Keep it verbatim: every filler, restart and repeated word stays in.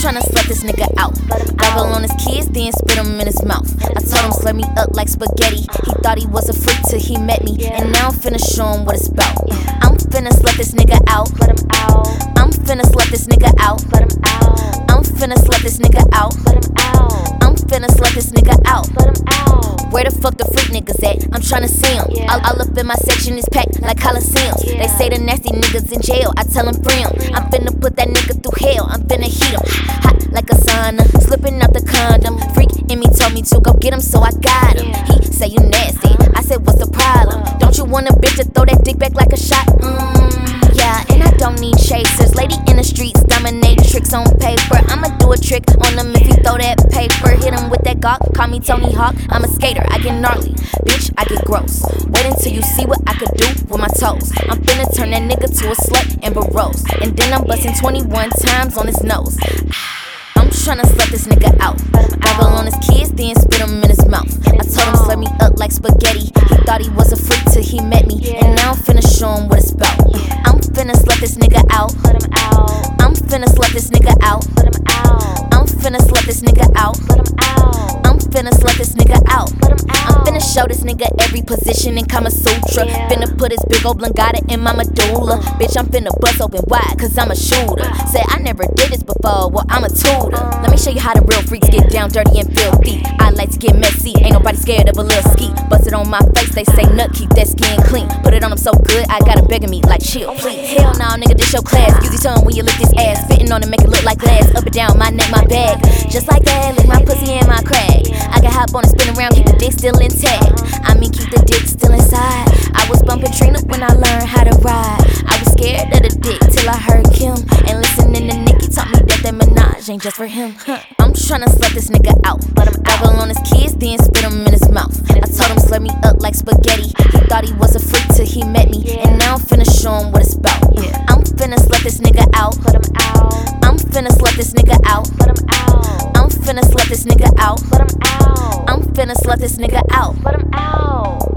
tryna slut this nigga out. Gobble on his kids, then spit him in his mouth. I told him slurp me up like spaghetti. He thought he was a freak till he met me, and now I'm finna show him what it's about. I'm finna slut this nigga out. Let him out. I'm finna slut this nigga out. Let him out. I'm finna slut this nigga out. Let him out. I'm finna slut this nigga out. Let him out. Where the fuck the freak niggas at? I'm tryna see them. Yeah. All, all up in my section is packed like Coliseums. Yeah. They say the nasty niggas in jail. I tell them free 'em. I'm finna put that nigga through hell. I'm finna heat him hot like a sauna, slipping out the condom. Freak in me told me to go get him, so I got him. Yeah. He say you nasty. I said what's the problem? Don't you want a bitch to throw that dick back like a shot? Mm, yeah, and I don't need chasers. Lady in the streets dominate tricks on paper. I'ma do a trick on him if he throw that paper. Hit him with that gawk, call me Tony Hawk. I'm a skater, I get gnarly, bitch, I get gross. Wait until you see what I could do with my toes. I'm finna turn that nigga to a slut and Rose, and then I'm busting twenty-one times on his nose. I'm tryna slut this nigga out. Gobble on his kids, then spit him in his mouth. I told him slurp me up like spaghetti. He thought he was a freak till he met me, and now I'm finna show him what it's about. I'm finna slut this nigga out. Let him out. I'm finna slut this nigga out. Let him out. I'm finna slut this nigga out. Let him out. I'm finna slut this nigga out. Let him out. I'm finna show this nigga every position in Kama Sutra. Yeah. Finna put his big ol' blangata in my medulla. Bitch, I'm finna bust open wide, cause I'm a shooter. Say I never did this before, well, I'm a tutor. Let me show you how the real freaks get down dirty and filthy. I like to get messy, ain't nobody scared of a little ski. Bust it on my face, they say nut, keep that skin clean. Put it on them so good, I gotta beg me like chill, please. Hell nah, nigga, this your class. Use your tongue when you lick this ass. Spitting on it, make it look like glass. Up and down, my neck, my bag. Just like that, lick my pussy and my crack. I can hop on and spin around, keep the dick still intact. I mean, keep the dick still inside. I was bumping Trina when I learned how to ride. I was scared of the dick till I heard Kim. And listening to Nicki taught me that that Minaj ain't just for him. I'm tryna slut this nigga out. Let him gobble on his kids, then spit him in his mouth. I told him slurp me up like spaghetti. He thought he was a freak till he met me, and now I'm finna show him what it's about. I'm finna slut this nigga out. Let him out. I'm finna slut this nigga out. Let him out. I'm finna slut this nigga out. Let him out. I'm finna slut this nigga out. Let him out.